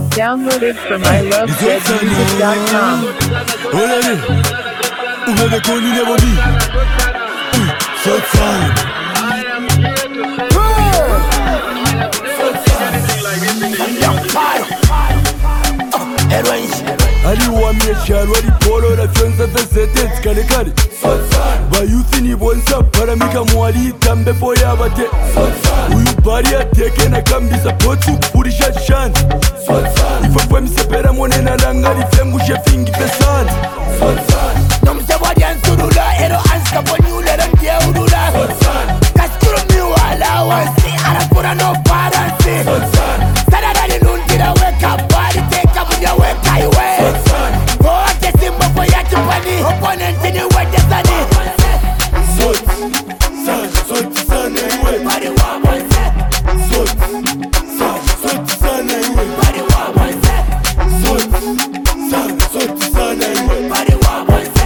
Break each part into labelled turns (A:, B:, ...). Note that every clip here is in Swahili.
A: Downloaded from ilovezmusic.com.
B: aliwamye cyaro ariporora fyonza zesete zikalekale bayuthi nibonsa paramika mwali tambe foyabate uyu bari ateke na kambisa potsu kufurisha shani ifafwe misepera monena langari fengushe fingi pesani
C: nomsebwadi ansurula ero anskaponyulera ndiyeurula kaskuru miwala wansi arakura no baransi sararari nundira weka bari teka munya weka iwe kote simbo foya chupani opponenti ni wedesani
B: Soti sana iwe
C: bari wamonse
B: Soti sana iwe
C: bari wamonse
B: Soti sana iwe
C: bari wamonse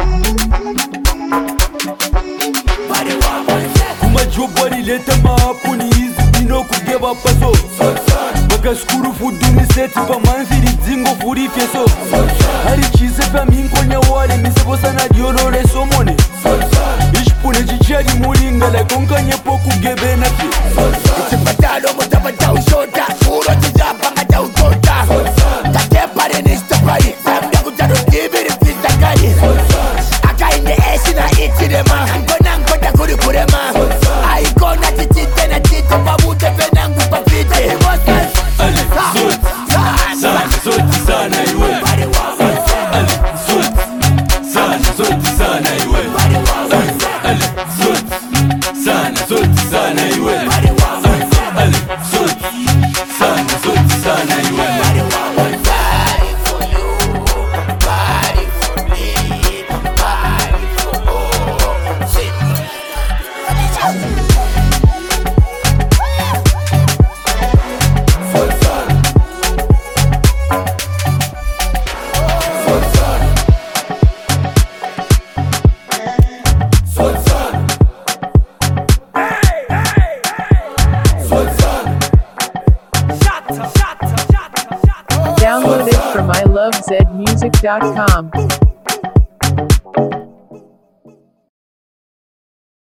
C: bari wamonse
B: kumajobwari leta maapuni izi ino kugeva paso bakaskuru fuduni seti pamanziri dzingo furi feso ari chise paminkonya wale misebosana diolore somone ishpune chichari muringa lakonkanyepo kugebena fi
C: Chipatalo mutapata ushota Uro chijapanga cha utota Tatepare nishtapari Samda kutaro kibiri pisa kari Akainde eshi na ichirema Nkona nkota kuri kurema Aikona chichite na chiche Pamute penangu papite
B: Soti sana iwe
C: Bari wamonse
B: Soti sana iwe
C: Bari wamonse
B: Soti sana iwe
C: Bari wamonse
B: Soti sana iwe
C: Bari wamonse Bari for you Bari for me Bari for all Sing
A: Downloaded from ilovezmusic.com.